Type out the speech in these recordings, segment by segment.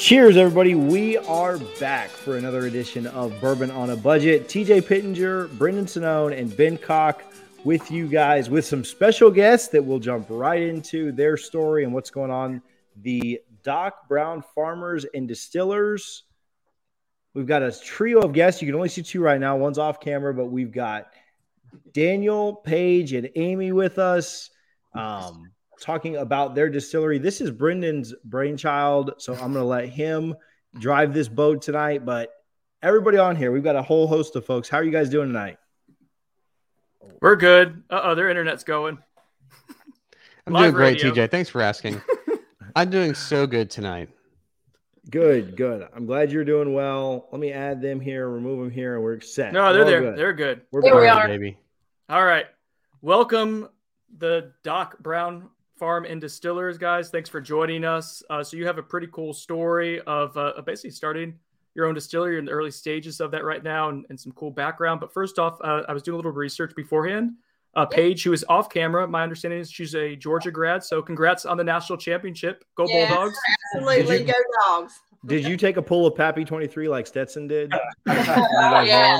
Cheers, everybody. We are back for another edition of Bourbon on a Budget. TJ Pittenger, Brendan Sonnone, and Ben Cock with you guys with some special guests that will jump right into their story and what's going on. The Doc Brown Farmers and Distillers. We've got a trio of guests. You can only see two right now. One's off camera, but we've got Daniel, Paige, and Amy with us. Talking about their distillery. This is Brendan's brainchild, so I'm going to let him drive this boat tonight. But everybody on here, we've got a whole host of folks. How are you guys doing tonight? We're good. Their internet's going. I'm doing great, TJ. Thanks for asking. I'm doing so good tonight. Good. I'm glad you're doing well. Let me add them here, remove them here, and we're set. No, they're there. Good. They're good. Here we are, baby. All right. Welcome, the Doc Brown Farm and Distillers, guys. Thanks for joining us. So you have a pretty cool story of basically starting your own distillery. You're in the early stages of that right now, and some cool background. But first off, I was doing a little research beforehand. Paige, who is off camera, my understanding is she's a Georgia grad. So congrats on the national championship. Go Bulldogs. Absolutely. Go Dogs. Did you take a pull of Pappy 23 like Stetson did? Yeah.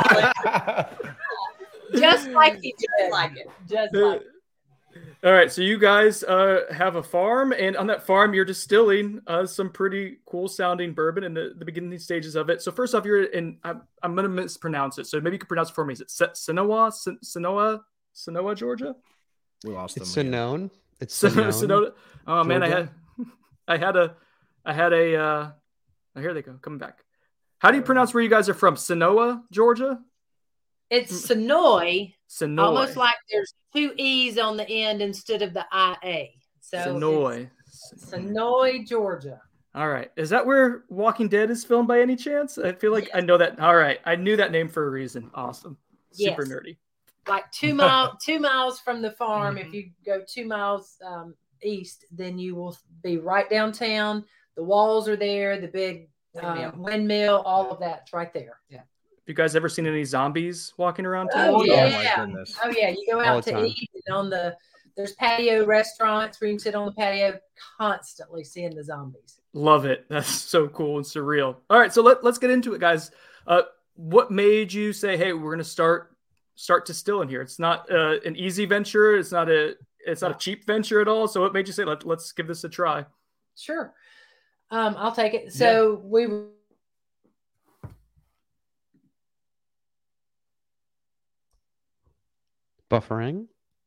Just like he did. Just like it. All right, so you guys have a farm, and on that farm, you're distilling some pretty cool-sounding bourbon in the beginning stages of it. So first off, you're in. I'm going to mispronounce it, so maybe you can pronounce it for me. Is it Senoia, Georgia? We lost them. It's Sonnone. It's Senoia. Oh man, Georgia? I had a. Oh, here they go, coming back. How do you pronounce where you guys are from? Senoia, Georgia. It's Sonoy. Sonoy. Almost like there's two E's on the end instead of the IA. So Sonoy. Sonoy, Georgia. All right. Is that where Walking Dead is filmed by any chance? I feel like I know that. All right. I knew that name for a reason. Awesome. Super nerdy. Like 2 miles from the farm. If you go 2 miles east, then you will be right downtown. The walls are there. The big windmill, all of that's right there. Yeah. Have you guys ever seen any zombies walking around town? Oh, yeah. Oh, my goodness. Oh, yeah. You go out to eat, and there's patio restaurants where you can sit on the patio, constantly seeing the zombies. Love it. That's so cool and surreal. All right, so let's get into it, guys. What made you say, hey, we're going to start distilling here? It's not an easy venture. It's not a cheap venture at all. So what made you say, let's give this a try? Sure. I'll take it. So we Buffering.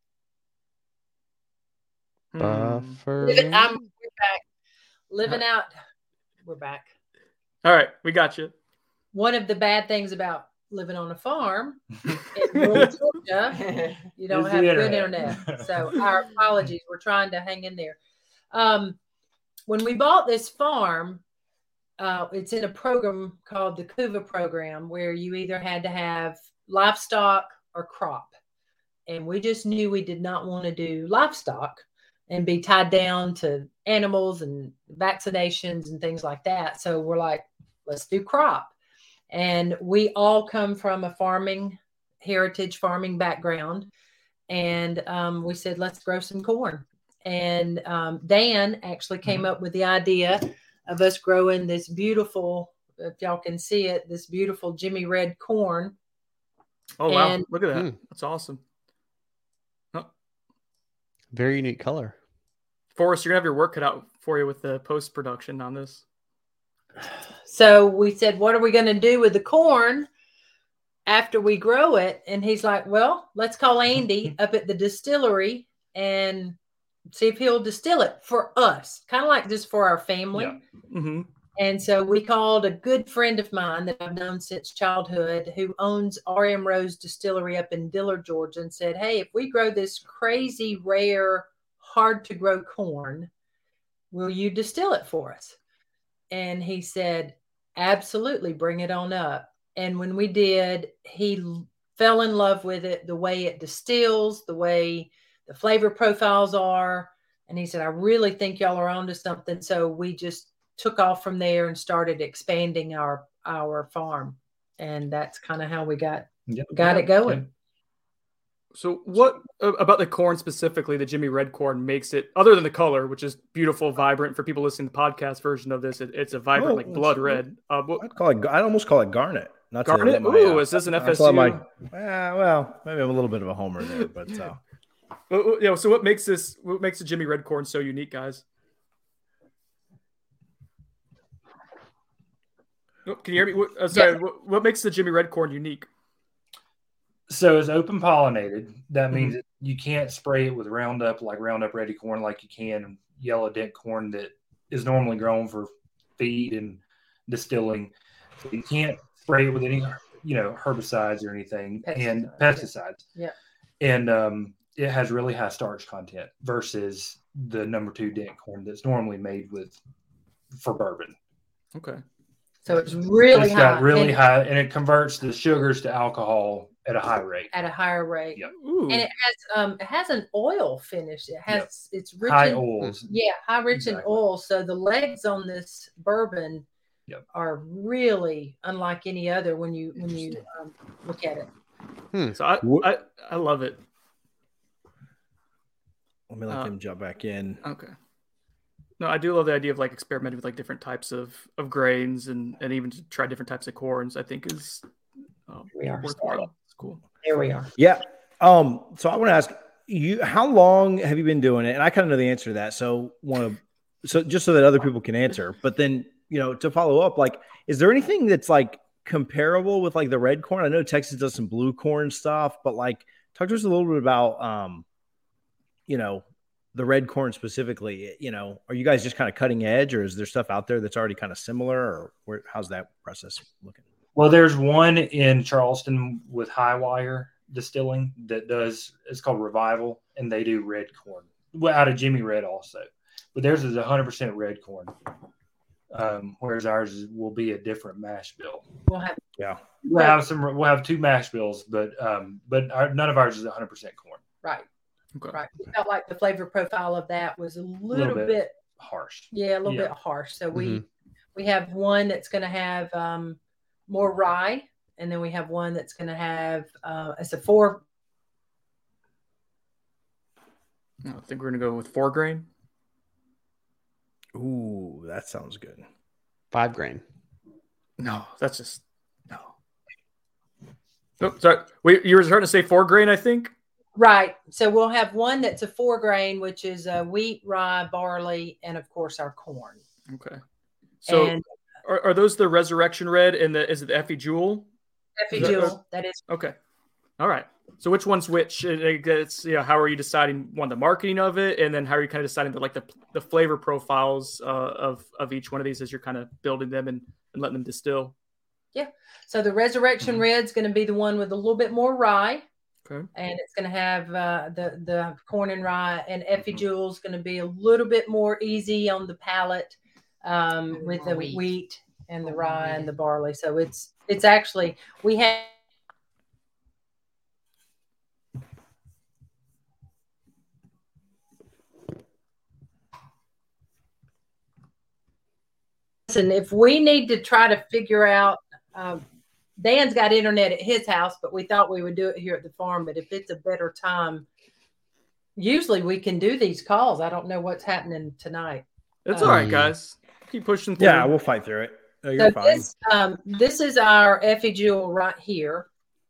we're back. Living out. We're back. All right, we got you. One of the bad things about living on a farm in rural Georgia, you don't have good internet. So our apologies. We're trying to hang in there. When we bought this farm, it's in a program called the CUVA program, where you either had to have livestock or crop. And we just knew we did not want to do livestock and be tied down to animals and vaccinations and things like that. So we're like, let's do crop. And we all come from a heritage farming background. And we said, let's grow some corn. And Dan actually came up with the idea of us growing this beautiful, if y'all can see it, this beautiful Jimmy Red corn. Oh, wow. Look at that. That's awesome. Very unique color. Forrest, you're going to have your work cut out for you with the post-production on this. So we said, what are we going to do with the corn after we grow it? And he's like, well, let's call Andy up at the distillery and see if he'll distill it for us, kind of like just for our family. Yeah. Mm-hmm. And so we called a good friend of mine that I've known since childhood, who owns RM Rose Distillery up in Dillard, Georgia, and said, hey, if we grow this crazy, rare, hard to grow corn, will you distill it for us? And he said, absolutely, bring it on up. And when we did, he fell in love with it, the way it distills, the way the flavor profiles are. And he said, I really think y'all are onto something. So we just took off from there and started expanding our farm. And that's kind of how we got it going. So what about the corn specifically, the Jimmy Red corn, makes it, other than the color, which is beautiful, vibrant for people listening to the podcast version of this? It's a vibrant, like blood red. I'd almost call it garnet. Not garnet? Ooh, is this an FSU? Well, maybe I'm a little bit of a homer there, but so what makes the Jimmy Red corn so unique, guys? Oh, can you hear me? Sorry, what makes the Jimmy Red corn unique? So it's open pollinated. That means you can't spray it with Roundup, like Roundup Ready corn, like you can yellow dent corn that is normally grown for feed and distilling. So you can't spray it with any, herbicides or anything and pesticides. Yeah. And it has really high starch content versus the number 2 dent corn that's normally made for bourbon. Okay. So it's really high. Got really high, and it converts the sugars to alcohol at a high rate. At a higher rate. Yep. And it has an oil finish. It has it's rich high in oils. Yeah, rich in oil. So the legs on this bourbon are really unlike any other when you look at it. So I love it. Let me let him jump back in. Okay. No, I do love the idea of like experimenting with like different types of grains and even to try different types of corns. I think is worthwhile. It's cool. There we are. Yeah. So I want to ask you, how long have you been doing it? And I kind of know the answer to that. So just so that other people can answer. But then, to follow up, like, is there anything that's like comparable with like the red corn? I know Texas does some blue corn stuff, but like, talk to us a little bit about, the red corn specifically. Are you guys just kind of cutting edge, or is there stuff out there that's already kind of similar, or how's that process looking? Well, there's one in Charleston with Highwire Distilling that it's called Revival, and they do red corn. Well, out of Jimmy Red also. But theirs is 100% red corn. Whereas ours will be a different mash bill. We'll have 2 mash bills, but none of ours is 100% corn. Right. Okay. Right. We felt like the flavor profile of that was a little bit harsh. Yeah, a little bit harsh. So we have one that's going to have more rye, and then we have one that's going to have it's a 4. I think we're going to go with 4 grain. Ooh, that sounds good. 5 grain. No, that's just no. Oh, sorry. You were starting to say 4 grain, I think. Right. So we'll have one that's a 4 grain, which is wheat, rye, barley, and of course our corn. Okay. So are those the Resurrection Red and is it the Effie Jewel? Effie Jewel. That is. Okay. All right. So which one's which? It's how are you deciding the marketing of it, and then how are you kind of deciding the flavor profiles of each one of these as you're kind of building them and letting them distill? Yeah. So the Resurrection Red's going to be the one with a little bit more rye. Okay. And it's going to have the corn and rye, and Effie Jewel's going to be a little bit more easy on the palate with the wheat and the rye and the barley. So it's actually, we have and if we need to try to figure out Dan's got internet at his house, but we thought we would do it here at the farm. But if it's a better time, usually we can do these calls. I don't know what's happening tonight. It's all right, guys. Keep pushing through. Yeah, we'll fight through it. You're fine. This is our Effie Jewel right here.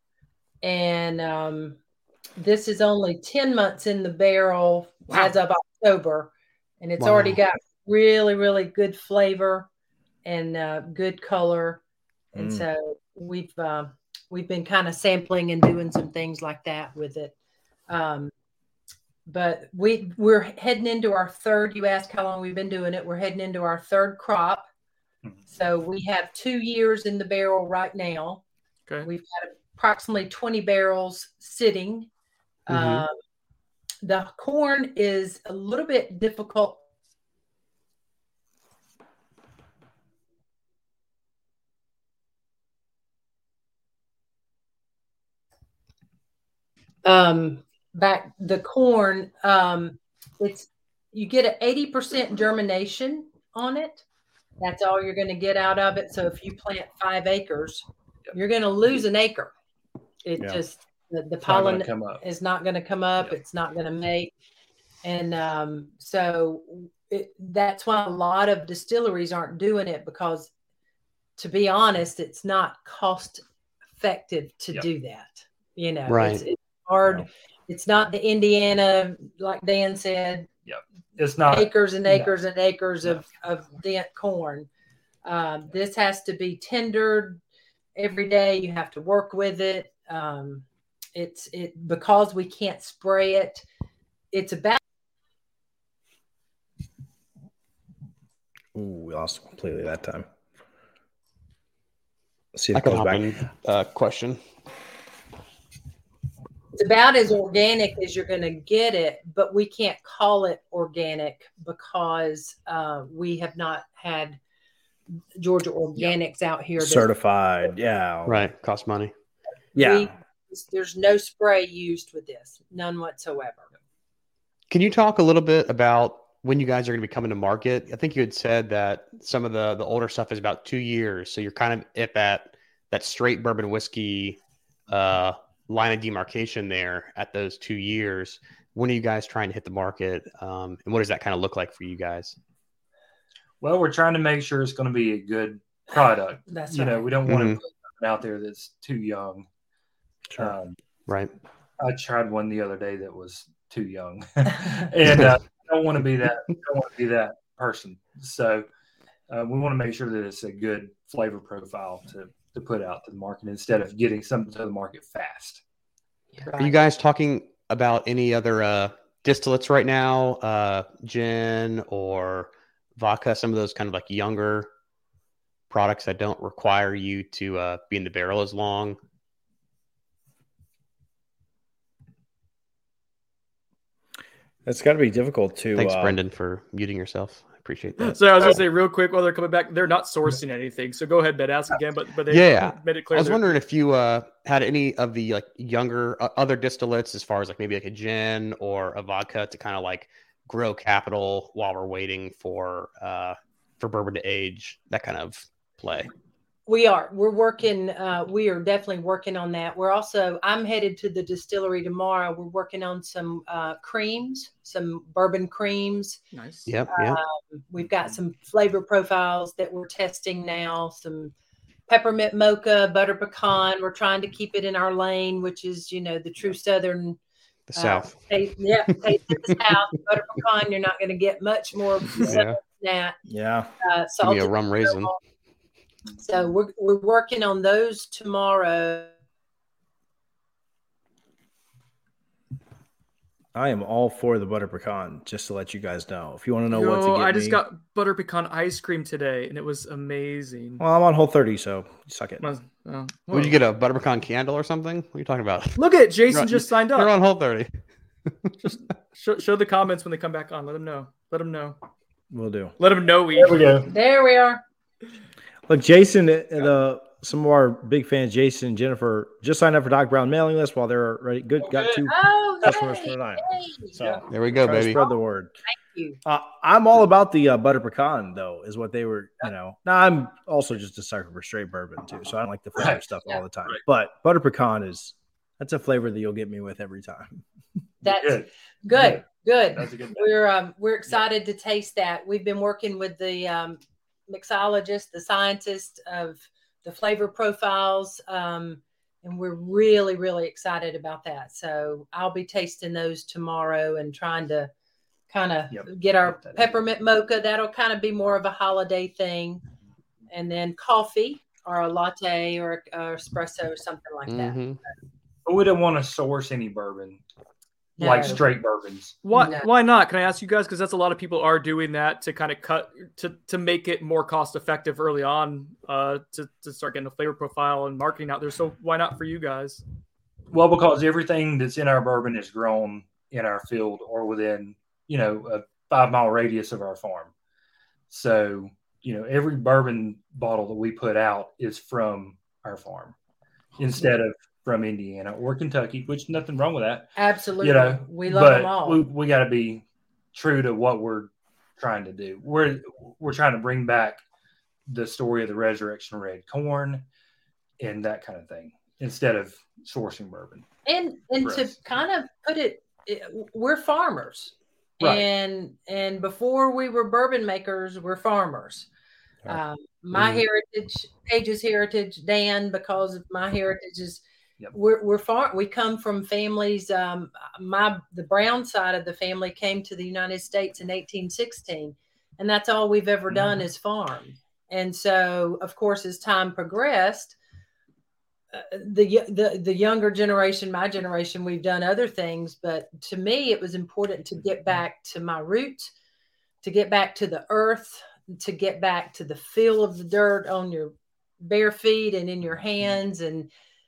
And this is only 10 months in the barrel as of October. And it's already got really, really good flavor and good color. And so we've been kind of sampling and doing some things like that with it. But we're heading into our third. You asked how long we've been doing it. We're heading into our 3rd crop. So we have 2 years in the barrel right now. Okay. We've got approximately 20 barrels sitting. The corn is a little bit difficult. Back the corn, you get an 80% germination on it. That's all you're going to get out of it. So if you plant 5 acres, you're going to lose an acre. The pollen is not going to come up. Yep. It's not going to make. And so that's why a lot of distilleries aren't doing it, because, to be honest, it's not cost effective to do that. You know, right. It's hard. No. It's not the Indiana, like Dan said. Yep. It's not acres and acres and acres of dent corn. This has to be tendered every day. You have to work with it. It's because we can't spray it. It's about. Ooh, we lost completely that time. Let's see if it goes back. Question. It's about as organic as you're going to get it, but we can't call it organic because we have not had Georgia Organics out here. Certified, yeah. Right, cost money. Yeah. There's no spray used with this, none whatsoever. Can you talk a little bit about when you guys are going to be coming to market? I think you had said that some of the older stuff is about 2 years, so you're kind of at that straight bourbon whiskey line of demarcation there at those 2 years. When are you guys trying to hit the market, and what does that kind of look like for you guys? Well, we're trying to make sure it's going to be a good product. That's you right. know, we don't want to put something out there that's too young. Sure. Right. I tried one the other day that was too young, and I don't want to be that. I don't want to be that person. So we want to make sure that it's a good flavor profile to put out to the market instead of getting something to the market fast. Are you guys talking about any other distillates right now, gin or vodka, some of those kind of like younger products that don't require you to be in the barrel as long? It's got to be difficult to. Thanks, Brendan, for muting yourself. I appreciate that. So I was going to say real quick while they're coming back, they're not sourcing anything. So go ahead, Ben, ask again. But they made it clear. I was wondering if you had any of the like younger other distillates, as far as like maybe like a gin or a vodka, to kind of like grow capital while we're waiting for bourbon to age, that kind of play. We're working. We are definitely working on that. I'm headed to the distillery tomorrow. We're working on some creams, some bourbon creams. Nice. Yep. We've got some flavor profiles that we're testing now. Some peppermint mocha, butter pecan. We're trying to keep it in our lane, which is, the true Southern. The South. Taste in the South. Butter pecan. You're not going to get much more than that. Yeah. Give me a rum raisin. So we're working on those tomorrow. I am all for the butter pecan, just to let you guys know. If you want to know what to get I just got butter pecan ice cream today, and it was amazing. Well, I'm on Whole30, so suck it. Would you get a butter pecan candle or something? What are you talking about? Look at Jason just signed up. You're on Whole30. Just show the comments when they come back on. Let them know. Will do. Let them know There we go. There we are. Look, Jason, some of our big fans, Jason and Jennifer, just signed up for Doc Brown mailing list while they're ready. Good, got 2 customers for tonight. So there we go, baby. Spread the word. Thank you. I'm all about the butter pecan, though, is what they were. Now I'm also just a sucker for straight bourbon too, so I don't like the flavor stuff all the time. Right. But butter pecan that's a flavor that you'll get me with every time. That's good. That's a good. We're excited to taste that. We've been working with the mixologist, the scientist of the flavor profiles, and we're really, really excited about that. So I'll be tasting those tomorrow and trying to kind of get our peppermint mocha. That'll kind of be more of a holiday thing, and then coffee or a latte or espresso or something like that. But we don't want to source any bourbon. No. Like straight bourbons. Why not? Can I ask you guys? Because that's a lot of people are doing that to kind of to make it more cost effective early on to start getting a flavor profile and marketing out there. So why not for you guys? Well, because everything that's in our bourbon is grown in our field or within, a 5-mile radius of our farm. So, every bourbon bottle that we put out is from our farm instead of from Indiana or Kentucky, which nothing wrong with that. Absolutely. We love them all. We got to be true to what we're trying to do. We're trying to bring back the story of the resurrection of red corn and that kind of thing instead of, sourcing bourbon. And to kind of put it, we're farmers. Right. And before we were bourbon makers, we're farmers. Right. My heritage, Paige's heritage, Dan, because of my heritage is we come from families. The Brown side of the family came to the United States in 1816, and that's all we've ever done is farm. And so, of course, as time progressed, the younger generation, my generation, we've done other things, but to me, it was important to get back to my roots, to get back to the earth, to get back to the feel of the dirt on your bare feet and in your hands. And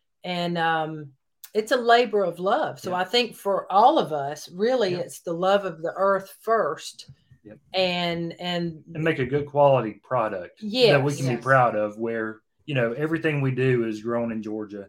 it's a labor of love. So I think for all of us, really, it's the love of the earth first. Yep. And make a good quality product that we can be proud of, where, you know, everything we do is grown in Georgia.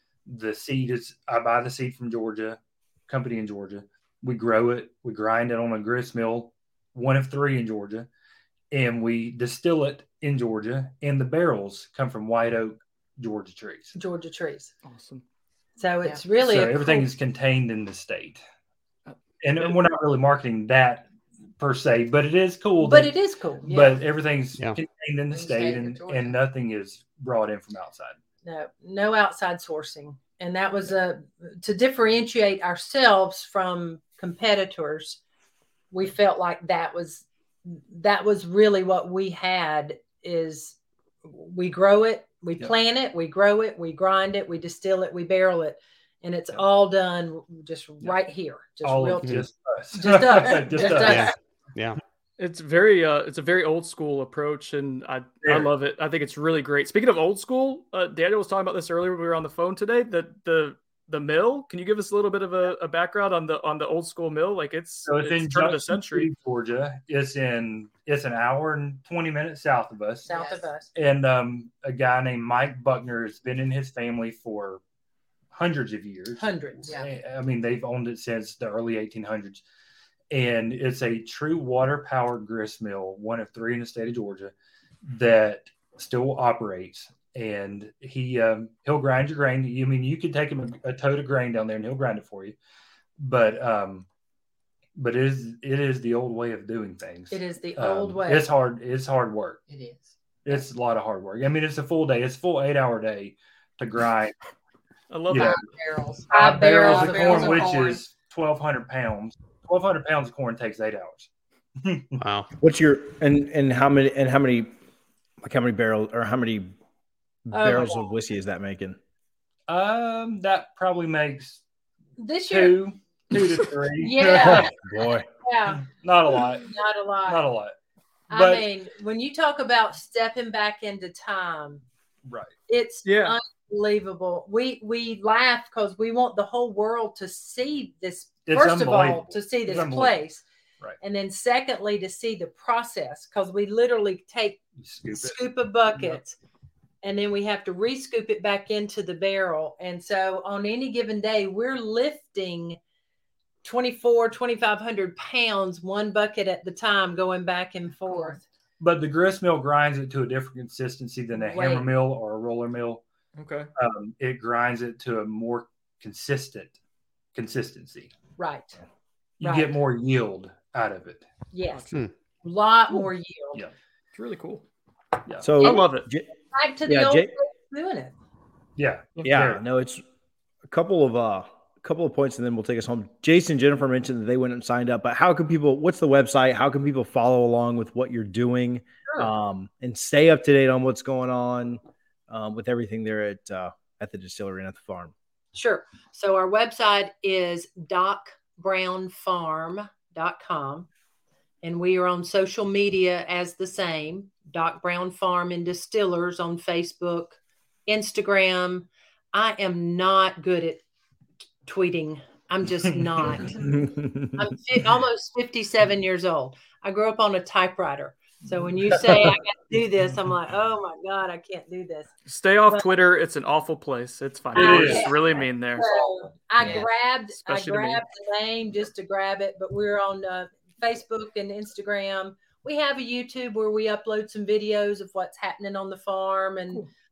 I buy the seed from Georgia, company in Georgia. We grow it, we grind it on a grist mill, one of 3 in Georgia, and we distill it in Georgia. And the barrels come from white oak Georgia trees. Awesome. So it's really everything is contained in the state, and we're not really marketing that per se, but it is cool. But But everything's contained in the state, and nothing is brought in from outside. No outside sourcing. And that was to differentiate ourselves from competitors. We felt like that was really what we had, is we grow it, we plant it, we grow it, we grind it, we distill it, we barrel it. And it's all done just right here. Just all real just us. Just us. Just us. Yeah. It's a very old school approach, and I love it. I think it's really great. Speaking of old school, Daniel was talking about this earlier when we were on the phone today. The mill. Can you give us a little bit of a background on the old school mill? Like it's in turn of the century, Georgia. It's an hour and 20 minutes south of us. And a guy named Mike Buckner has been in his family for hundreds of years. Yeah. I mean, they've owned it since the early 1800s. And it's a true water-powered grist mill, one of 3 in the state of Georgia, that still operates. And he'll grind your grain. I mean, you could take him a tote of grain down there, and he'll grind it for you. But it is the old way of doing things. It is the old way. It's hard. It's hard work. It is. It's a lot of hard work. I mean, it's a full day. It's a full 8-hour day to grind. I love that. 5 barrels of corn, which is 1,200 pounds. 1,200 pounds of corn takes 8 hours. Wow. What's your and how many barrels or how many barrels of whiskey is that making? That probably makes this year 2 to 3. Yeah. Boy. Yeah. Not a lot. I mean, when you talk about stepping back into time, right? It's unbelievable. We laugh because we want the whole world to see this. First of all, to see this place, right? And then secondly, to see the process, because we literally scoop a bucket, and then we have to re-scoop it back into the barrel. And so on any given day, we're lifting 2,500 pounds, one bucket at the time, going back and forth. But the grist mill grinds it to a different consistency than a hammer mill or a roller mill. Okay. It grinds it to a more consistency. Right. You get more yield out of it. Yes. A lot more yield. Yeah. It's really cool. Yeah. So I love it. Back to the old way of doing it. Yeah. Yeah. No, it's a couple of points, and then we'll take us home. Jason, Jennifer mentioned that they went and signed up, but what's the website? How can people follow along with what you're doing, and stay up to date on what's going on with everything there at the distillery and at the farm? Sure. So our website is docbrownfarm.com, and we are on social media as the same, Doc Brown Farm and Distillers on Facebook, Instagram. I am not good at tweeting. I'm just not. I'm almost 57 years old. I grew up on a typewriter. So when you say I got to do this, I'm like, oh my God, I can't do this. Stay off Twitter. It's an awful place. It's fine. It's really mean there. So I grabbed the name just to grab it, but we're on Facebook and Instagram. We have a YouTube where we upload some videos of what's happening on the farm and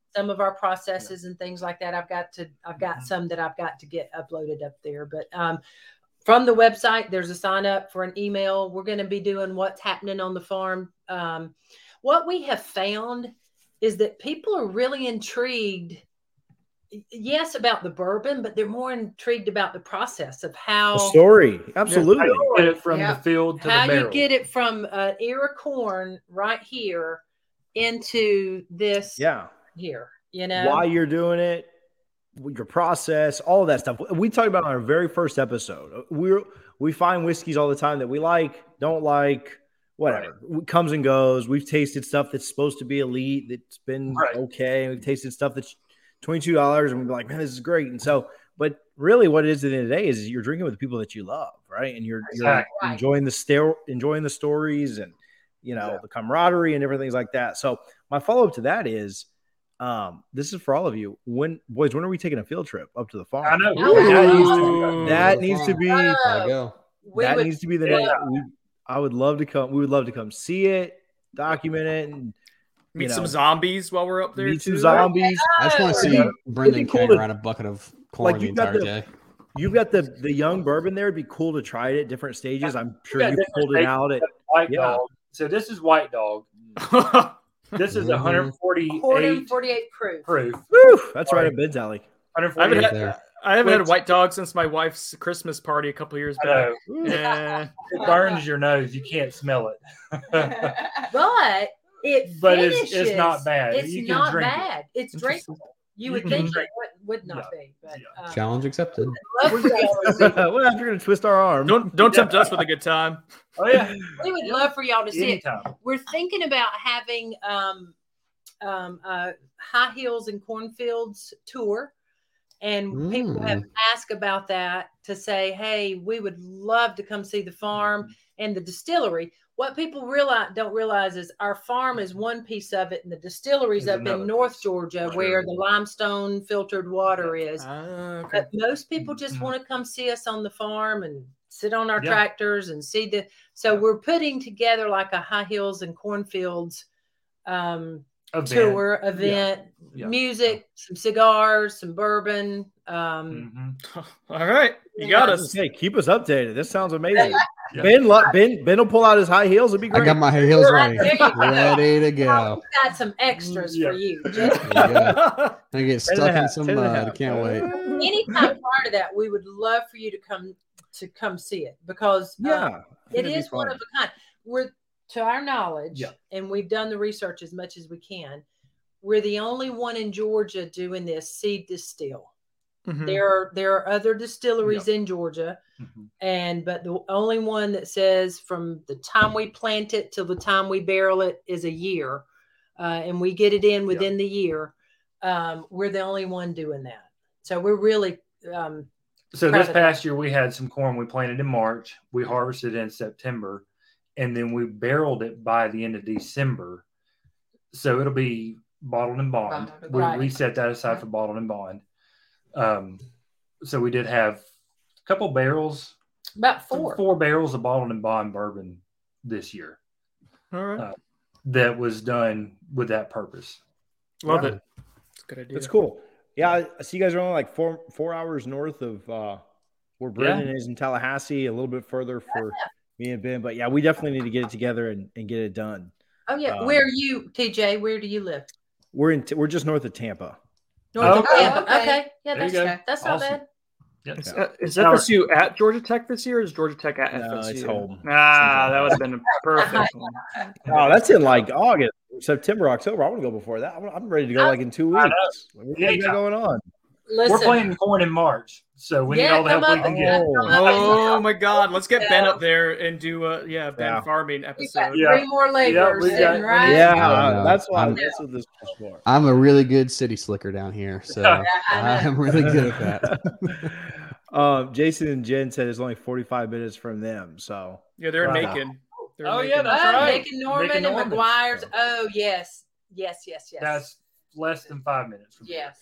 some of our processes and things like that. I've got some that I've got to get uploaded up there. But from the website, there's a sign up for an email. We're going to be doing what's happening on the farm. What we have found is that people are really intrigued, yes, about the bourbon, but they're more intrigued about the process of how the story. Absolutely. How you get it from the field to how the barrel. you get it from an ear of corn right here into this here, you know, why you're doing it, your process, all of that stuff. We talked about on our very first episode. We find whiskeys all the time that we like, don't like, whatever. It comes and goes. We've tasted stuff that's supposed to be elite, that's been okay. We've tasted stuff that's $22 and we'd be like, man, this is great. And so, but really what it is at the end of the day is you're drinking with the people that you love, right? And you're enjoying the stories and, you know, the camaraderie and different things like that. So my follow-up to that is, this is for all of you. When are we taking a field trip up to the farm? I know. That needs to be needs to be the next. I would love to come. We would love to come see it, document it, and meet some zombies while we're up there. Meet some zombies. I just want to see Brendan carrying around a bucket of corn the entire day. You've got the young bourbon there. It'd be cool to try it at different stages. I'm sure you pulled it out at White Dog. So this is White Dog. This is 148 proof. Woo, that's right at Ben's alley. I haven't had a White Dog since my wife's Christmas party a couple years back. It burns your nose. You can't smell it. But it's not bad. It's not bad. It's drinkable. You would think it would not be. But, challenge accepted. Well, if you're going to twist our arm. Don't tempt us with a good time. Oh, yeah. We would love for y'all to see Anytime. it. We're thinking about having High Hills and Cornfields tour. And people have asked about that to say, hey, we would love to come see the farm and the distillery. What people don't realize is our farm is one piece of it, and the distillery's up in North Georgia where the limestone filtered water is. But most people just want to come see us on the farm and sit on our tractors and see so we're putting together like a High Hills and Cornfields tour event, music, some cigars, some bourbon. All right, you got us. Hey, keep us updated. This sounds amazing. Ben will pull out his high heels. It'd be great. I got my high heels ready to go. We've got some extras for you. I get stuck in some mud. I can't wait. Anytime prior to that, we would love for you to come see it because it is one of a kind. We're, to our knowledge, and we've done the research as much as we can, we're the only one in Georgia doing this seed distill. There are other distilleries in Georgia, but the only one that says from the time we plant it till the time we barrel it is a year, and we get it in within the year. We're the only one doing that. So we're really so this past year we had some corn we planted in March. We harvested in September, and then we barreled it by the end of December. So it'll be bottled and bond. We set that aside for bottled and bond. So we did have a couple barrels, about four barrels of bottled and bond bourbon this year. All right. That was done with that purpose. Love it. It's a good idea. It's cool. Yeah, I see you guys are only like four hours north of where Brendan is in Tallahassee, a little bit further for me and Ben. But yeah, we definitely need to get it together and get it done. Oh yeah. Where are you, TJ? Where do you live? We're just north of Tampa. North of Tampa. Okay. Yeah, that's awesome. not bad. Yep. Is FSU at Georgia Tech this year, or is Georgia Tech at FSU? No, it's home. That would have been a perfect one. Oh, that's in like August, September, October. I want to go before that. I'm ready to go like in 2 weeks. What's going on? We're playing corn in March, so we need all the help we can get. Oh my God! Let's get Ben up there and do a Ben farming episode. Three more laborers, right? That's what this is for. I'm a really good city slicker down here, so I'm really good at that. Jason and Jen said it's only 45 minutes from them, so they're in Macon. That's right. Macon, Norman, and McGuire's. Oh yes. That's less than 5 minutes from here.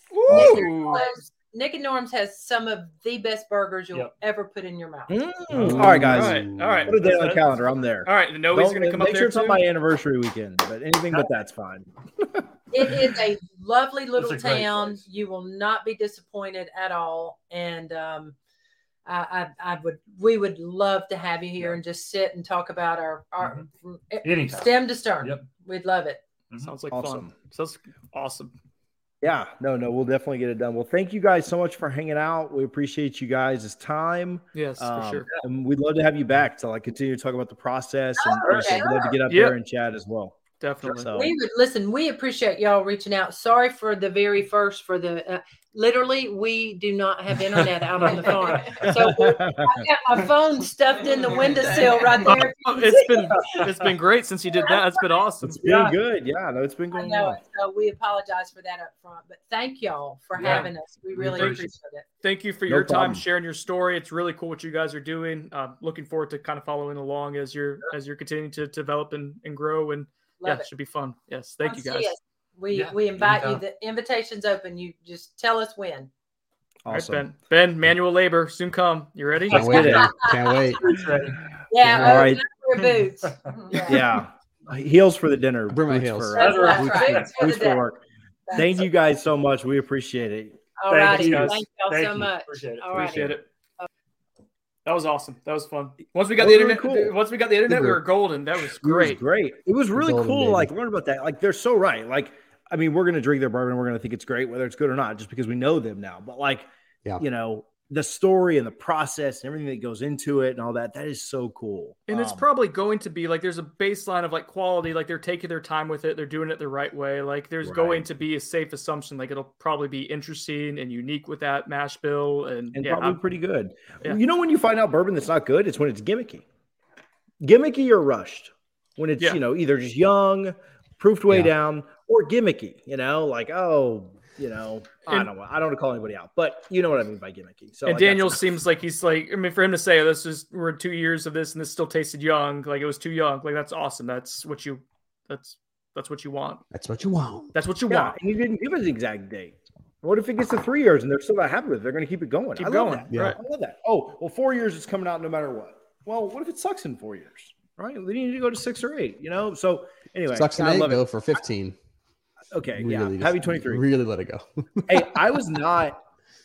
Nick and Norm's has some of the best burgers you'll ever put in your mouth. All right, guys. All right. Put a day on the calendar. I'm there. All right. Nobody's going to come up there. Make sure it's on my anniversary weekend, but anything but that's fine. It is a lovely little It's a great town. place. You will not be disappointed at all. And we would love to have you here and just sit and talk about our Anytime. stem to stern. Yep. We'd love it. Sounds like Awesome. fun. Sounds awesome. Yeah, no, we'll definitely get it done. Well, thank you guys so much for hanging out. We appreciate you guys' time. Yes, for sure. And we'd love to have you back to continue to talk about the process. And Okay. we'd love to get up there and chat as well. Definitely. So, We appreciate y'all reaching out. Sorry for the very first literally, we do not have internet out on the farm. So I got my phone stuffed in the windowsill right there. It's been great since you did that. It's been awesome. it's been good. Yeah, no, it's been I going know well. it. So we apologize for that up front, but thank y'all for having us. We really appreciate it. Thank you for No your time, problem. sharing your story. It's really cool what you guys are doing. Looking forward to kind of following along as you're continuing to develop and grow. And Love it should be fun. Yes, thank you Come guys. see us. We Yeah, invite you. anytime. The invitation's open. You just tell us when. Awesome. All right, Ben, manual labor soon come. You ready? Can't get wait. it. Can't wait. It's ready. Yeah, All right. wear boots. Yeah. Heels for the dinner. Bring my boots heels. for, That's Right. right. Boots for boots the for day. work. Thank you guys so much. We appreciate it. All righty. you, guys. Thank y'all Thank so you. much. Appreciate it. All righty. Appreciate it. That was awesome. That was fun. Once we got That the was really internet, cool. once we got the internet, we were golden. That was It was great. great. It was really Golden cool to baby. learn about that. They're so right. I mean, we're gonna drink their bourbon. We're gonna think it's great, whether it's good or not, just because we know them now. But Yeah. The story and the process and everything that goes into it and all that is so cool. And it's probably going to be there's a baseline of quality, they're taking their time with it, they're doing it the right way. There's going to be a safe assumption, it'll probably be interesting and unique with that mash bill, and probably pretty good. Yeah. When you find out bourbon that's not good, it's when it's gimmicky or rushed. When it's either just young, proofed way down, or gimmicky. I don't want to call anybody out, but you know what I mean by gimmicky. So, and Daniel seems like he's for him to say, we're 2 years of this and this still tasted young, it was too young. That's awesome. That's what you want. That's what you want. That's what you yeah, want. and you didn't give us the exact date. What if it gets to 3 years and they're still not happy with it? They're going to keep it going. Keep I love going. that. Yeah. Right. I love that. Oh, well, 4 years it's coming out no matter what. Well, what if it sucks in 4 years? Right? They need to go to 6 or 8. So anyway, Sucks I and love go it. for 15. Okay, Really just Happy 23. Really let it go. Hey, I was not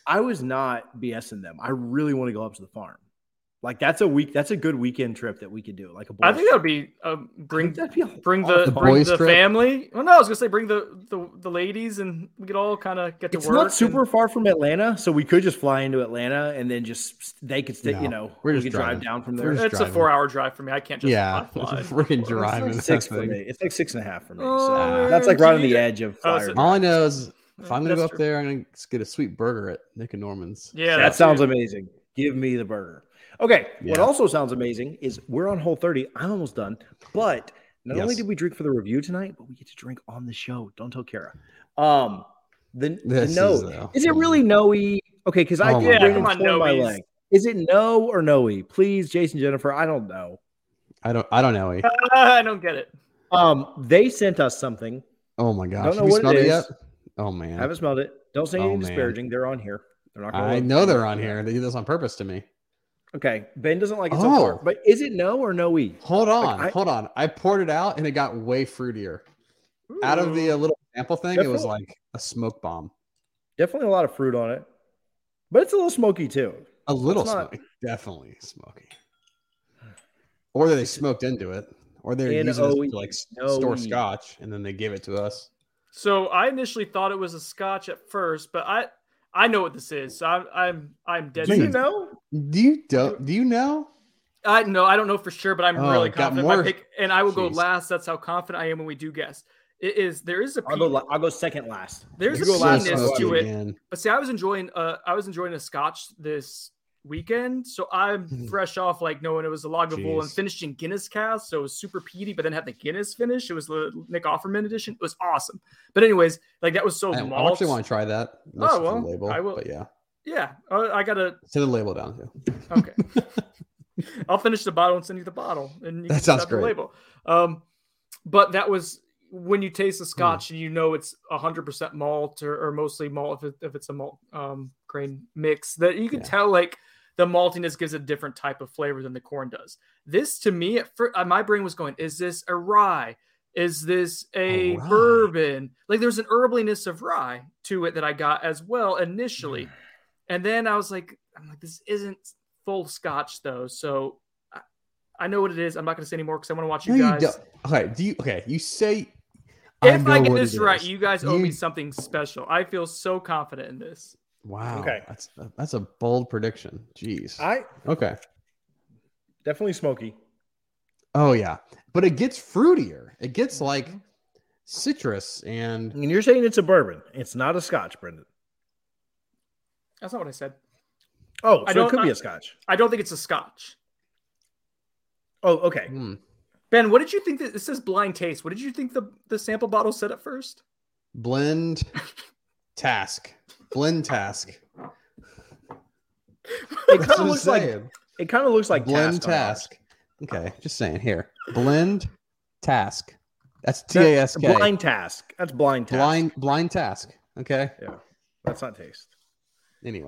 BSing them. I really want to go up to the farm. That's a good weekend trip that we could do. I think that would be bring the boys trip? family. Well, no, I was gonna say bring the ladies and we could all kind of get to It's work. not super far from Atlanta, so we could just fly into Atlanta and then they could stay. No, we just could drive driving. down from We're there. just It's a 4-hour drive for me. I can't just Yeah. fly. Freaking driving. It's 6 for me. It's 6.5 for me. Oh, So that's right on the edge of Oh, fire. so- All I know is if I'm going to That's go up true. there, I'm going to get a sweet burger at Nick and Norman's. Yeah, That sounds amazing. Give me the burger. Okay. What Yeah. also sounds amazing is we're on Whole 30. I'm almost done. But not only Yes. did we drink for the review tonight, but we get to drink on the show. Don't tell Kara. The This no. is, Is it really no-y? Okay, because I Oh think my Brandon God. tore my No-ys. leg. Is it no or no-y? Please, Jason, Jennifer. I don't know. I don't know. I don't get it. They sent us something. Oh my gosh. Don't know Have you what smelled it it is. yet? Oh man. I haven't smelled it. Don't say Oh, anything man. disparaging. They're on here. They're not gonna I look. know they're on here. They do this on purpose to me. Okay. Ben doesn't like it so Oh. far. But is it no or no-y? Hold on. I- Hold on. I poured it out and it got way fruitier. Out of the little sample thing, it was Definitely. like a smoke bomb. Definitely a lot of fruit on it. But it's a little smoky too. A little It's not- smoky. Definitely smoky. Or they smoked into it. Or they're using it to store No-y. scotch and then they give it to us. So I initially thought it was a Scotch at first, but I know what this is. So I'm dead. Do you set. know? Do you know? I don't know for sure, but I'm Oh, really got confident in my more- pick, and I will go Jeez. last. That's how confident I am when we do guess. There is a I'll go second last. There's You a go last, penis I'll go to last. it. Again. But see, I was enjoying a Scotch this weekend, so I'm fresh off knowing it was a Lagavulin and Jeez. finished in Guinness cask, so it was super peaty, but then had the Guinness finish. It was the Nick Offerman edition. It was awesome. But anyways, that was so I malt. actually want to try that. Oh, Listen to well, the label, I will. But yeah, Yeah, I gotta. send the label down too. Okay. I'll finish the bottle and send you the bottle, and you That can sounds have the great. label. But that was when you taste the Scotch, and it's 100% malt or mostly malt if it's a malt grain mix. That you can Yeah. tell the maltiness gives a different type of flavor than the corn does. This to me, my brain was going: is this a rye? Is this a rye. bourbon? Like there's an herbliness of rye to it that I got as well initially. And then I was like, this isn't full Scotch though. So I know what it is. I'm not going to say anymore because I want to watch you guys. You say if I get this right, you guys owe me something special. I feel so confident in this. Wow. Okay. That's a bold prediction. Jeez. Okay. Definitely smoky. Oh yeah, but it gets fruitier. It gets like citrus and you're saying it's a bourbon. It's not a Scotch, Brendan. That's not what I said. Oh, so it could be a Scotch. I don't think it's a Scotch. Oh, okay. Ben, what did you think? This says blind taste. What did you think the sample bottle said at first? Blend task. Blend task. It kind of looks like blend task. Okay, just saying here. Blend task. That's TASK. Blind task. That's blind task. Blind task. Okay. Yeah. That's not taste. Anyway.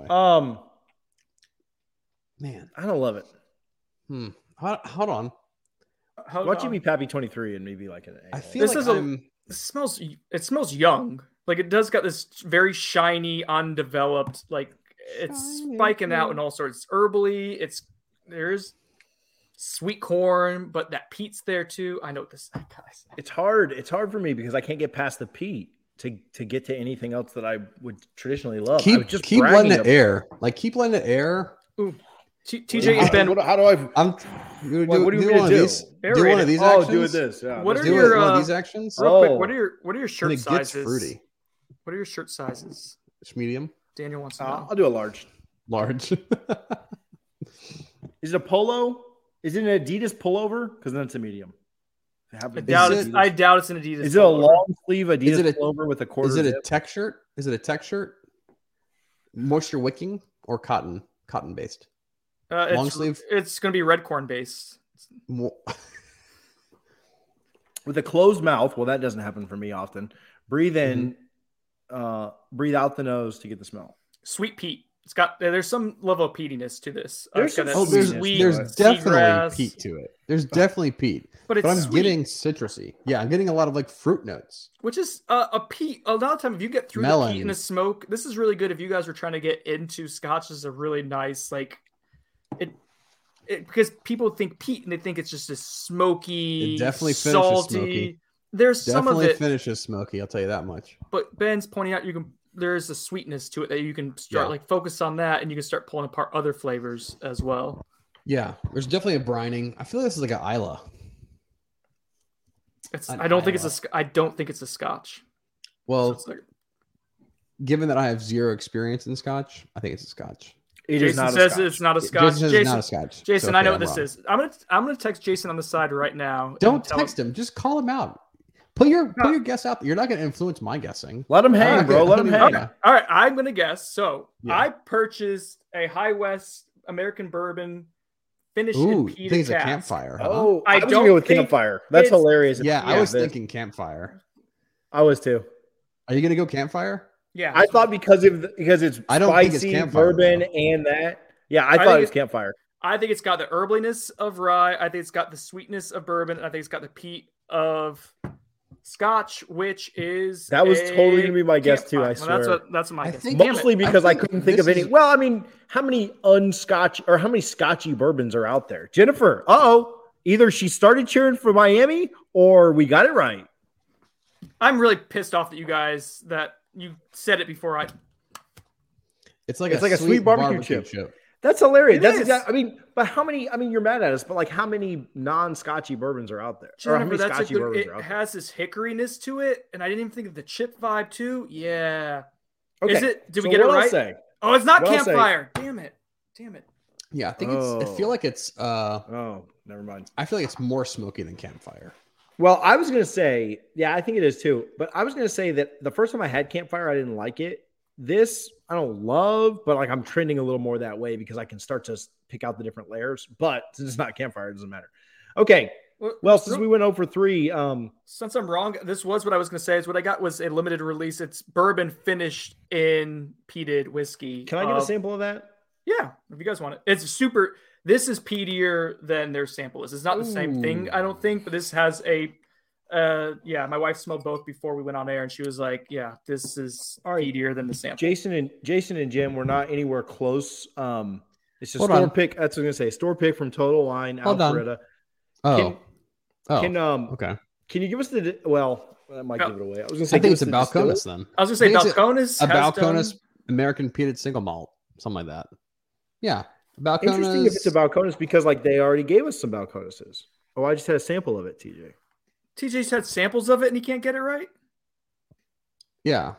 Man, I don't love it. Hold on. Why don't you be Pappy 23 and maybe like an I feel it smells young. Like it does got this very undeveloped, like it's spiking out in all sorts. It's herbally. There's sweet corn, but that peat's there too. I know what this guys. It's hard. It's hard for me because I can't get past the peat to get to anything else that I would traditionally love. Keep letting it air. Like keep letting it air. Ooh. TJ and Ben. How do I? What do you want me to do? Do one of these actions. Do it this. Yeah. What are your one of these actions? Real quick, what are your shirt sizes? It gets fruity. What are your shirt sizes? It's medium. Daniel wants to know. I'll do a large. Large. Is it a polo? Is it an Adidas pullover? Because then it's a medium. I doubt it's an Adidas. Is it a long sleeve Adidas pullover with a quarter? Is it a tech shirt? Is it a tech shirt? Moisture wicking or cotton based? Long sleeve. It's going to be red corn based. With a closed mouth. Well, that doesn't happen for me often. Breathe in, breathe out the nose to get the smell. Sweet peat. There's some level of peatiness to this. There's definitely peat to it. There's definitely peat, but I'm getting citrusy. Yeah, I'm getting a lot of like fruit notes. Which is a peat. A lot of time, if you get through the peat and the smoke, this is really good. If you guys are trying to get into Scotch, this is a really nice because people think peat and they think it's just a smoky, it definitely salty. Smoky. There's definitely some of it finishes smoky. I'll tell you that much. But Ben's pointing out there's a sweetness to it that you can start focus on that, and you can start pulling apart other flavors as well. Yeah, there's definitely a brining. I feel like this is like an Isla. I don't think it's a Scotch. Well, given that I have zero experience in Scotch, I think it's a Scotch. Jason says it's not a Scotch. Jason, I know what this is. I'm gonna text Jason on the side right now. Don't text him. Just call him out. Put your guess out there. You're not going to influence my guessing. Let him hang, bro. Let him hang. Okay. All right, I'm going to guess. So I purchased a High West American bourbon finished in peated think it's cask. a campfire. Huh? Oh, I was going to go with campfire. That's hilarious. Yeah, I was thinking campfire. I was too. Are you going to go campfire? Yeah, I thought because it's I don't spicy think it's campfire, bourbon and that. Yeah, I thought it was campfire. I think it's got the herbliness of rye. I think it's got the sweetness of bourbon. I think it's got the peat of Scotch, which is totally going to be my guess too. I swear. That's my guess. Mostly because I couldn't think of any. Well, I mean, how many unscotch or how many Scotchy bourbons are out there? Jennifer, either she started cheering for Miami or we got it right. I'm really pissed off that you said it before It's like a sweet barbecue chip. That's hilarious. But how many? I mean, you're mad at us, but like, how many non-Scotchy bourbons are out there? Jennifer, it has this hickoryness to it, and I didn't even think of the chip vibe too. Yeah. Okay. Is it? Did we get it right? Oh, it's not campfire. Damn it. Yeah, I think I feel like it's. Never mind. I feel like it's more smoky than campfire. Well, I was gonna say, yeah, I think it is too. But I was gonna say that the first time I had campfire, I didn't like it. This I don't love, but like I'm trending a little more that way because I can start to pick out the different layers. But since it's not campfire, it doesn't matter. Okay. Well, since we went over 3, since I'm wrong, this was what I was going to say. Is what I got was a limited release. It's bourbon finished in peated whiskey. Can I get a sample of that? Yeah, if you guys want it. It's super. This is peatier than their sample is. It's not the same thing, I don't think, but this has a Yeah, my wife smelled both before we went on air, and she was like, "Yeah, this is All right. peatier than the sample." Jason and Jim, we're not anywhere close. It's a Hold store on. pick. That's what I was gonna say. Store pick from Total Wine, Hold on. Alpharetta. Oh. Okay. Can you give us the? Well, I might give it away. I was gonna say. I think it's a give us Balcones then. I was gonna say I think Balcones. A Balcones American peated single malt, something like that. Yeah, Balcones. Interesting if it's a Balcones because like they already gave us some Balconeses. Oh, I just had a sample of it, TJ. TJ's had samples of it and he can't get it right. Yeah.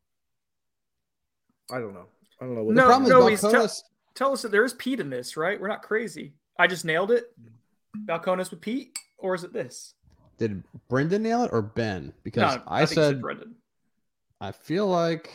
I don't know. The No, problem is Balcones. Tell us that there is peat in this, right? We're not crazy. I just nailed it. Balcones with peat, or is it this? Did Brendan nail it or Ben? Because No, I think you said Brendan. I feel like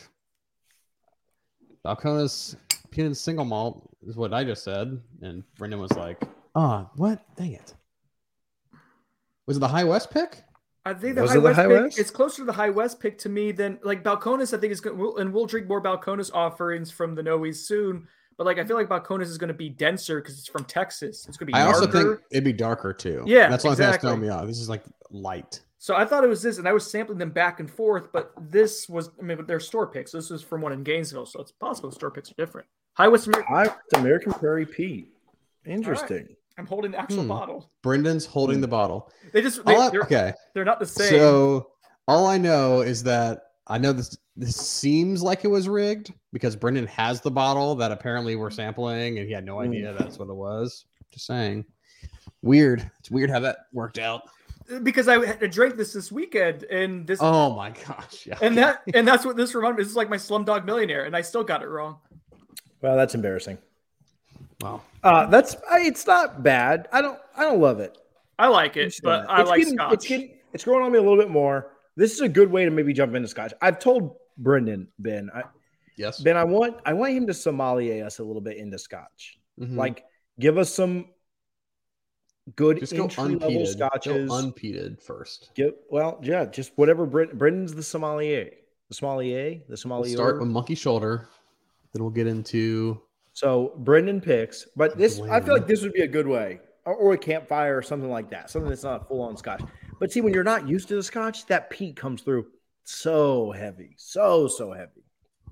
Balcones peanut single malt is what I just said, and Brendan was like, what? Dang it. Was it the High West pick? I think the Was High it the West High pick. West? It's closer to the High West pick to me than like Balcones. I think is going, and we'll drink more Balcones offerings from the Noes soon. But like I feel like Balcones is going to be denser because it's from Texas. It's going to be. I darker. also think it'd be darker too. Yeah, that's the only thing that's exactly. throwing me off. This is like light. So I thought it was this, and I was sampling them back and forth. But this was, I mean, but they're store picks. This was from one in Gainesville, so it's possible the store picks are different. High West American. American Prairie Pete. Interesting. I'm holding the actual bottle. Brendan's holding the bottle. They just okay. They're not the same. So all I know is that I know this seems like it was rigged because Brendan has the bottle that apparently we're sampling and he had no idea that's what it was. Just saying. Weird. It's weird how that worked out. Because I drank this weekend and this. Oh my gosh! Yeah. And that's what this reminded me. This is like my Slumdog Millionaire, and I still got it wrong. Well, that's embarrassing. Wow. It's not bad. I don't love it. I like it, but I like Scotch. It's growing on me a little bit more. This is a good way to maybe jump into Scotch. I've told Ben. Yes. Ben, I want him to sommelier us a little bit into Scotch. Mm-hmm. Like, give us some good just go entry-level Scotches. Go unpeated first. Just whatever. Brendan's the sommelier. The sommelier. We'll start with Monkey Shoulder. Then we'll get into. So Brendan picks, but I feel like this would be a good way, or a campfire or something like that. Something that's not full on Scotch. But see, when you're not used to the Scotch, that peat comes through so heavy, so heavy.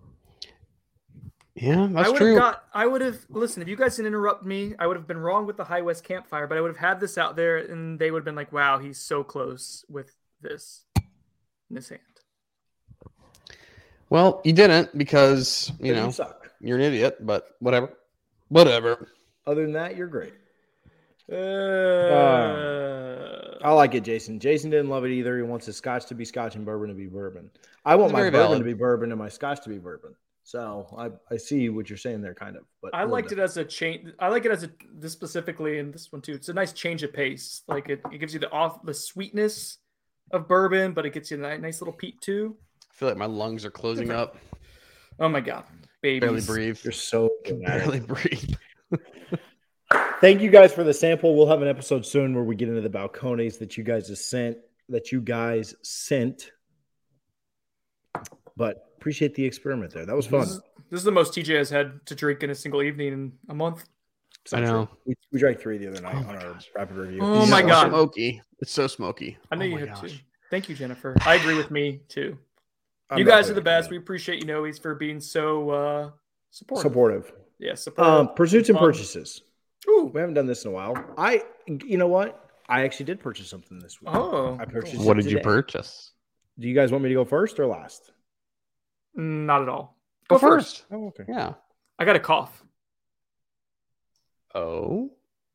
Yeah, that's true. I would have listened. If you guys didn't interrupt me, I would have been wrong with the High West campfire, but I would have had this out there, and they would have been like, "Wow, he's so close with this in his hand." Well, you didn't because You suck. You're an idiot. But whatever. Other than that, you're great. I like it, Jason. Jason didn't love it either. He wants his Scotch to be Scotch and bourbon to be bourbon. I want my bourbon to be bourbon and my Scotch to be bourbon. So I see what you're saying there, kind of. But I liked it as a change. I like it as this specifically, and this one too. It's a nice change of pace. Like it gives you the sweetness of bourbon, but it gets you a nice little peat too. I feel like my lungs are closing up. Oh my god, babies. Barely breathe. You're so good at barely breathe. Thank you guys for the sample. We'll have an episode soon where we get into the Balcones that you guys sent. But appreciate the experiment there. That was fun. This is the most TJ has had to drink in a single evening in a month. I know. We drank 3 the other night on our rapid review. Oh my god, smoky! It's so smoky. I know you had too. Thank you, Jennifer. I agree with me too. I'm you guys are the best. We appreciate Noes for being so supportive. Yeah, supportive. Pursuits and purchases. Ooh. We haven't done this in a while. You know what? I actually did purchase something this week. Oh, I purchased. What did you purchase? Do you guys want me to go first or last? Not at all. Go first. Oh, okay. Yeah. I got a cough. Oh.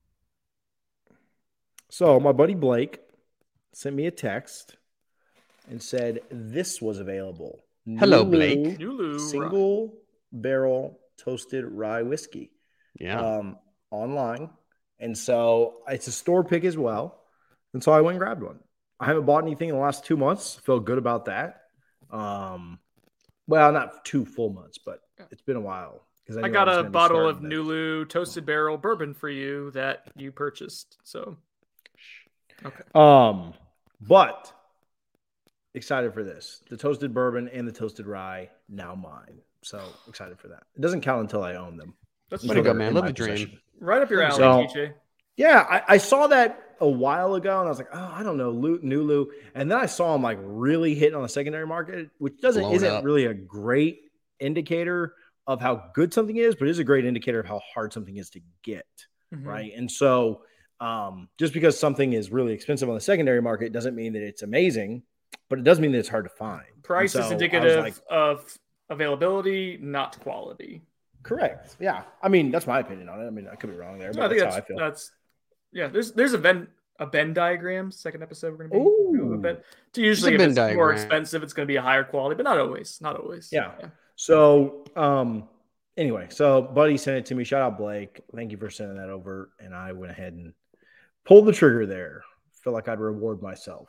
So my buddy Blake sent me a text and said this was available. Hello, Blake. Nulu single barrel toasted rye whiskey. Yeah. Online. And so it's a store pick as well. And so I went and grabbed one. I haven't bought anything in the last 2 months. Feel good about that. Well, not 2 full months, but it's been a while. I got a bottle of Nulu toasted barrel bourbon for you that you purchased. So, okay. But excited for this. The toasted bourbon and the toasted rye, now mine. So excited for that. It doesn't count until I own them. That's way to go, man. Live the dream. Right up your alley, So, TJ. Yeah, I saw that a while ago, and I was like, oh, I don't know, Nulu. And then I saw him like really hitting on the secondary market, which isn't really a great indicator of how good something is, but it is a great indicator of how hard something is to get, right? And so just because something is really expensive on the secondary market doesn't mean that it's amazing, but it does mean that it's hard to find. Price is indicative of availability, not quality. Correct. Yeah. I mean, that's my opinion on it. I mean, I could be wrong there, but that's how I feel. There's a Venn diagram. Second episode we're going to be. So usually if it's more expensive, it's going to be a higher quality, but not always. Not always. Yeah. So anyway, so Buddy sent it to me. Shout out Blake. Thank you for sending that over. And I went ahead and pulled the trigger there. Feel like I'd reward myself.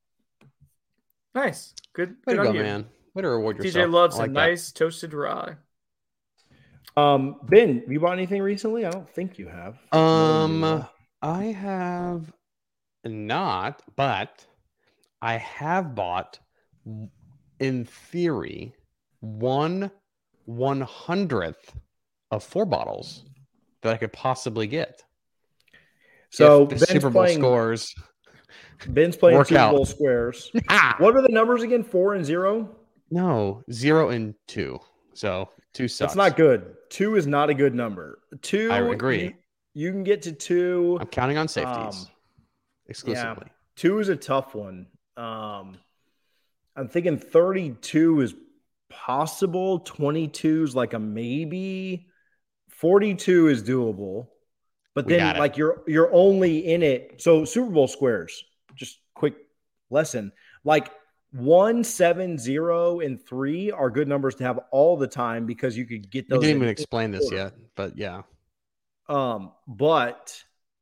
Nice. Good. Way good to on go, you. man. Way to reward yourself. TJ loves a nice toasted rye. Ben, have you bought anything recently? I don't think you have. I have not, but I have bought, in theory, 1/100th of 4 bottles that I could possibly get. So if the Super Bowl scores. Ben's playing Super Bowl squares. What are the numbers again? 4 and 0? No, 0 and 2. So 2 sucks. That's not good. 2 is not a good number. 2. I agree. You can get to 2. I'm counting on safeties exclusively. Yeah, 2 is a tough one. I'm thinking 32 is possible. 22 is like a maybe. 42 is doable. But then like you're only in it. So Super Bowl squares, just quick lesson. Like 1, 7, 0, and 3 are good numbers to have all the time because you could get those. You didn't even explain this yet, but yeah. But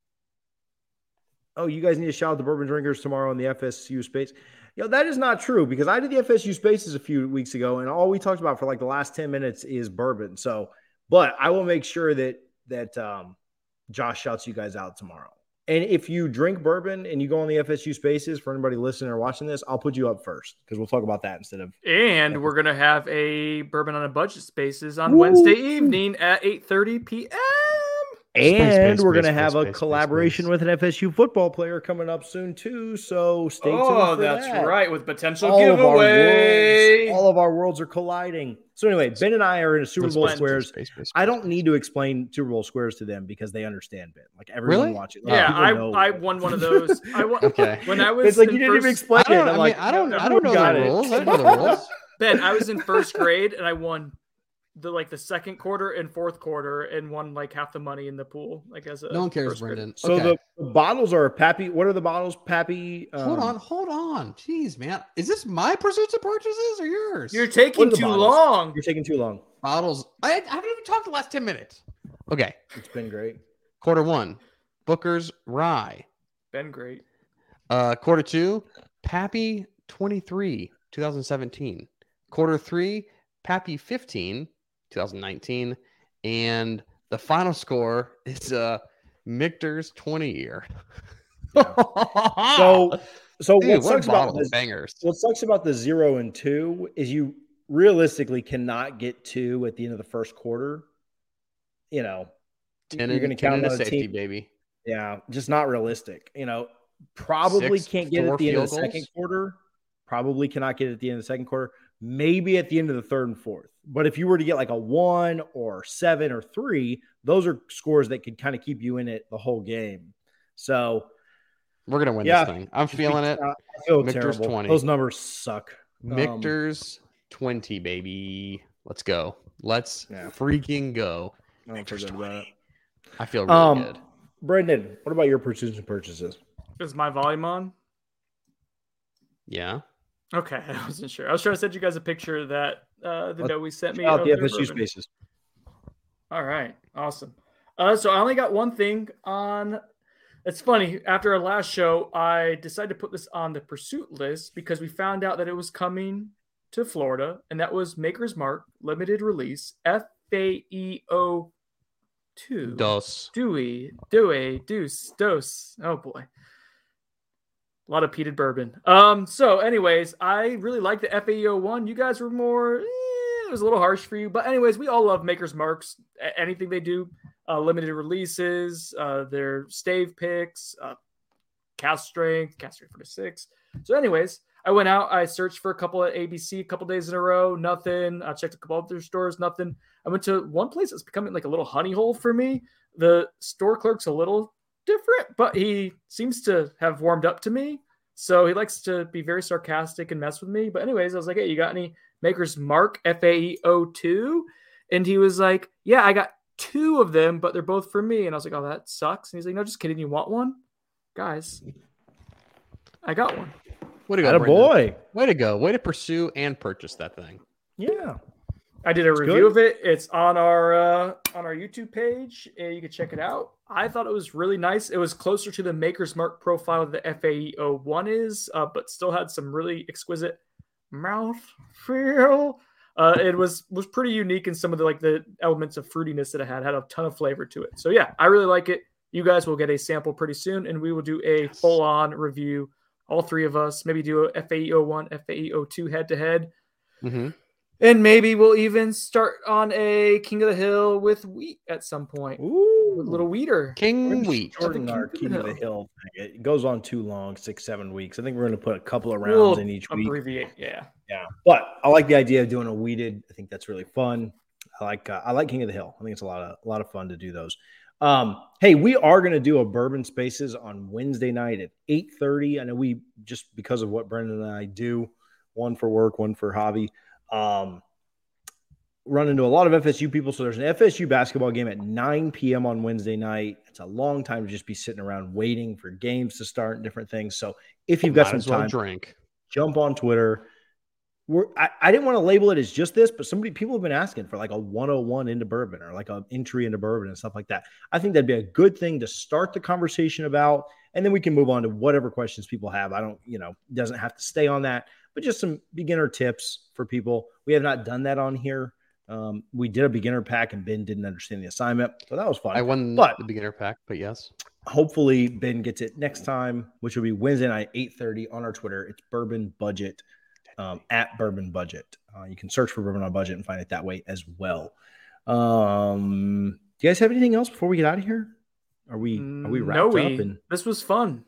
you guys need to shout out the Bourbon Drinkers tomorrow in the FSU space. That is not true because I did the FSU spaces a few weeks ago, and all we talked about for like the last 10 minutes is bourbon. So, but I will make sure that Josh shouts you guys out tomorrow. And if you drink bourbon and you go on the FSU spaces, for anybody listening or watching this, I'll put you up first because we'll talk about that instead of. And we're going to have a Bourbon on a Budget spaces on Wednesday evening at 8:30 p.m. And we're going to have a collaboration with an FSU football player coming up soon, too. So stay tuned for that's that. right. With potential giveaway. All of our worlds are colliding. So anyway, Ben and I are in a Super Bowl squares. I don't need to explain Super Bowl squares to them because they understand Ben. Like everyone watching. Yeah, I won one of those. Okay. When I was it's like you didn't even explain it. I don't know the rules. I know the rules. Ben, I was in first grade and I won the second quarter and fourth quarter and won like half the money in the pool. Like as a no one cares, Brendan. So the bottles are Pappy. What are the bottles, Pappy? Hold on. Jeez, man. Is this my pursuits and purchases or yours? You're taking too long. You're taking too long. Bottles. I haven't even talked the last 10 minutes. Okay. It's been great. Quarter 1, Booker's Rye. Been great. Quarter 2, Pappy 23, 2017. Quarter 3, Pappy 15, 2019, and the final score is Michter's 20 year. So dude, what sucks about the bangers? What sucks about the 0 and 2 is you realistically cannot get 2 at the end of the first quarter. You're going to count on a safety, team, baby. Yeah, just not realistic. Probably can't get it at the end of the second quarter. Probably cannot get it at the end of the second quarter. Maybe at the end of the third and fourth. But if you were to get like a 1 or 7 or 3, those are scores that could kind of keep you in it the whole game. So we're going to win this thing. I'm feeling it. I feel Michter's terrible. 20. Those numbers suck. Michter's 20, baby. Let's go. Let's freaking go. Michter's 20. I feel really good. Brendan, what about your pursuits and purchases? Is my volume on? Yeah. Okay, I wasn't sure. I was trying to send you guys a picture of that the note we sent me. Out the FSU spaces. All right, awesome. So I only got one thing on. It's funny. After our last show, I decided to put this on the pursuit list because we found out that it was coming to Florida, and that was Maker's Mark limited release FAEO 2. Dos. Deuce. Oh boy. A lot of peated bourbon. So anyways, I really like the FAEO 1. You guys were more, it was a little harsh for you. But anyways, we all love Maker's Marks. Anything they do, limited releases, their stave picks, cask strength 46. So anyways, I went out, I searched for a couple at ABC a couple days in a row, nothing. I checked a couple other stores, nothing. I went to one place that's becoming like a little honey hole for me. The store clerk's a little different, but he seems to have warmed up to me. So he likes to be very sarcastic and mess with me. But anyways, I was like, hey, you got any Maker's Mark FAEO2? And he was like, yeah, I got 2 of them, but they're both for me. And I was like, oh, that sucks. And he's like, no, just kidding. You want one? Guys, I got one. Way to go, boy. Way to go. Way to pursue and purchase that thing. Yeah. I did a review of it. It's on our YouTube page. You can check it out. I thought it was really nice. It was closer to the Maker's Mark profile that the FAEO1 is, but still had some really exquisite mouth feel. It was pretty unique in some of the elements of fruitiness that it had a ton of flavor to it. So yeah, I really like it. You guys will get a sample pretty soon, and we will do a full-on review. All 3 of us, maybe do a FAEO1, FAEO2 head-to-head. Mm-hmm. And maybe we'll even start on a King of the Hill with wheat at some point. Ooh. With a little wheater. King wheat. Jordan, our King of the Hill thing. It goes on too long, 6-7 weeks. I think we're going to put a couple of rounds in each week. Abbreviate, yeah. But I like the idea of doing a wheated. I think that's really fun. I like King of the Hill. I think it's a lot of fun to do those. Hey, we are going to do a Bourbon Spaces on Wednesday night at 8:30. I know we, just because of what Brendan and I do, one for work, one for hobby, run into a lot of FSU people. So there's an FSU basketball game at 9 p.m. on Wednesday night. It's a long time to just be sitting around waiting for games to start and different things. So if you've got some time, jump on Twitter. I didn't want to label it as just this, but people have been asking for like a 101 into bourbon or like an entry into bourbon and stuff like that. I think that'd be a good thing to start the conversation about, and then we can move on to whatever questions people have. Doesn't have to stay on that, but just some beginner tips for people. We have not done that on here. We did a beginner pack and Ben didn't understand the assignment, so that was fun. I won the beginner pack, but yes. Hopefully Ben gets it next time, which will be Wednesday night, 8:30 on our Twitter. It's Bourbon Budget. At Bourbon Budget. You can search for Bourbon on Budget and find it that way as well. Do you guys have anything else before we get out of here? Are we wrapped up? And this was fun.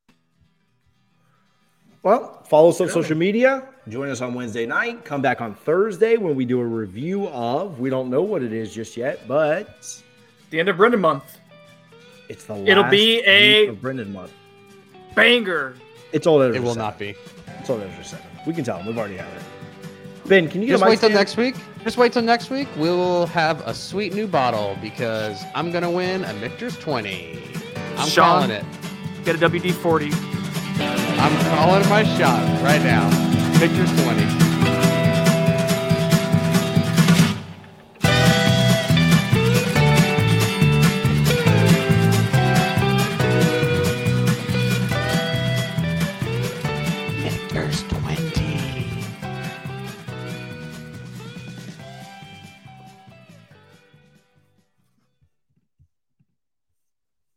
Well, follow us on social media. Join us on Wednesday night. Come back on Thursday when we do a review of, we don't know what it is just yet, but the end of Brendan month. It's the last It'll be a of Brendan month. Banger. It's all that it will not be. It's all that for 7. We can tell them. We've already had it. Ben, can you just wait till next week? Just wait till next week. We'll have a sweet new bottle because I'm gonna win a Michter's 20. I'm calling it. Get a WD-40. I'm calling my shot right now. Michter's 20.